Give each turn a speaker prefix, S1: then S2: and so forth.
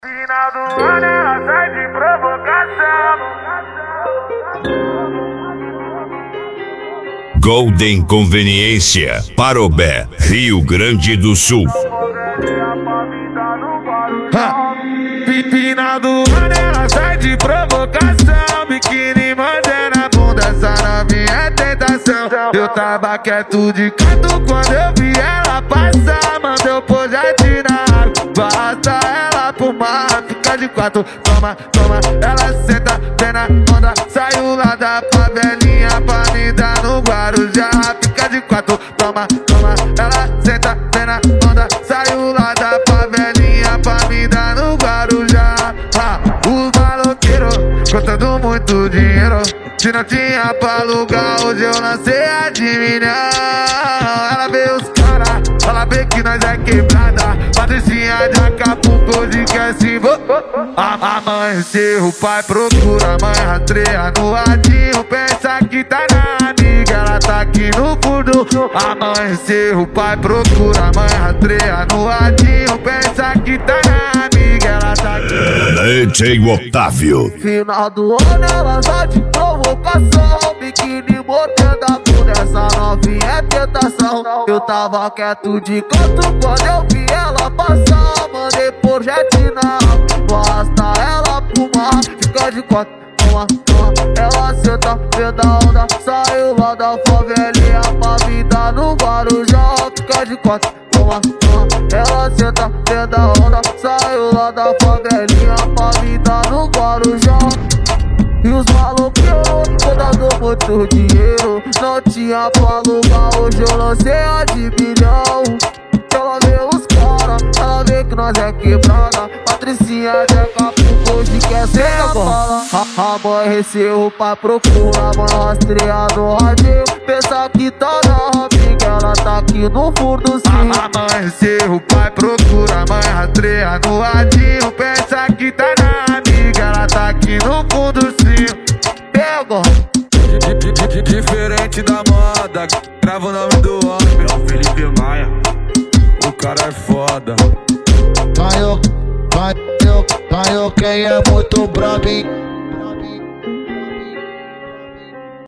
S1: Final do ano ela sai de provocação.
S2: Golden Conveniência, Parobé, Rio Grande do Sul.
S1: Final do ano ela sai de provocação. Biquíni manda na bunda, essa novinha é tentação. Eu tava quieto de canto quando eu vi ela passar. Mandou projeto na água, basta ela pro mar. Fica de quatro, toma, toma. Ela senta, vem na onda. Saiu lá da favelinha pra me dar no Guarujá. Fica de quatro, toma, toma. Ela senta, vem na onda. Saiu lá da favelinha pra me dar no Guarujá. Os maloqueiros contando muito dinheiro. Se não tinha pra alugar, hoje eu lancei a de milhão. Ela vê os caras, ela vê que nós é quebrada. Patricinha de Acapulco, hoje quer se amanhecer, o pai procura, a mãe rastreia no radinho. Pensa que tá na amiga, ela tá aqui no fundo. Amanhecer, o pai procura, a mãe rastreia no radinho. Pensa que tá na amiga, ela tá aqui.
S2: DJ Otávio.
S1: Final do ano ela só de provocação. Biquíni mordendo a bunda, essa novinha é tentação. Eu tava quieto de canto quando eu vi ela passar. Mandei projeto na basta ela pro mar. Fica de quatro, toma, toma. Ela senta, vê da onda. Saiu lá da favelinha pra me dar no Guarujá. Fica de quatro, toma, toma. Ela senta, vê da onda. Saiu lá da favelinha pra me dar no Guarujá. E os maloqueiros contando muito dinheiro. Não tinha pra alugar, hoje eu lancei a de milhão. Ela vê os caras, ela vê que nós é quebrada. Patricinha de Acapulco, hoje quer ser a bala. Amanheceu, o pai procura, a mãe rastreia no radinho. Pensa que tá na amiga, ela tá aqui no fundo sim. Amanheceu, o pai procura, a mãe rastreia no radinho. Pensa que tá na amiga, ela tá aqui no fundo sim. Pega!
S3: Diferente da moda, grava o nome do homem, meu Felipe Maia. O cara é foda.
S4: Ganhou, quem é muito brabo, hein?